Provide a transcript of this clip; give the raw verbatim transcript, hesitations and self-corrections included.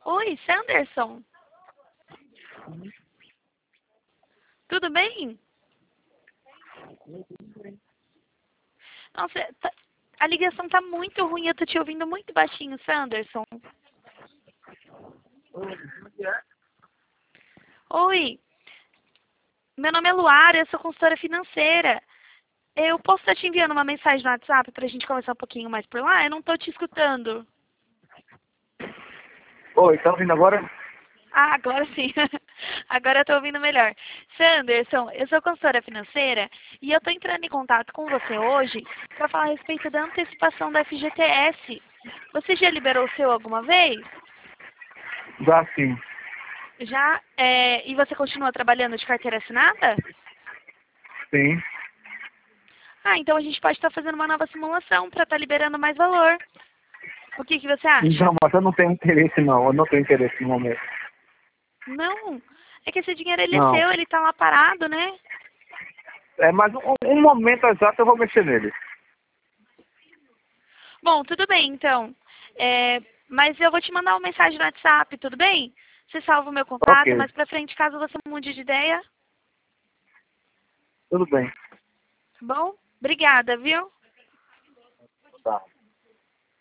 Oi, Sanderson. Tudo bem? Nossa, tá- a ligação tá muito ruim, eu tô te ouvindo muito baixinho, Sanderson. Oi, meu nome é Luara, eu sou consultora financeira. Eu posso estar te enviando uma mensagem no WhatsApp pra gente conversar um pouquinho mais por lá? Eu não tô te escutando. Oi, tá ouvindo agora? Ah, agora sim. Agora eu tô ouvindo melhor. Sanderson, eu sou consultora financeira e eu tô entrando em contato com você hoje para falar a respeito da antecipação da F G T S. Você já liberou o seu alguma vez? Já sim. Já? É, e você continua trabalhando de carteira assinada? Sim. Ah, então a gente pode estar fazendo uma nova simulação para estar liberando mais valor. O que, que você acha? Não, mas eu não tenho interesse não. Eu não tenho interesse no momento. Não. É que esse dinheiro ele é Não. seu, ele tá lá parado, né? É, mas um, um momento exato eu vou mexer nele. Bom, tudo bem, então. É, mas eu vou te mandar uma mensagem no WhatsApp, tudo bem? Você salva o meu contato, Ok, mais pra frente, caso você mude de ideia, tudo bem. tá bom? Obrigada, viu? Tá.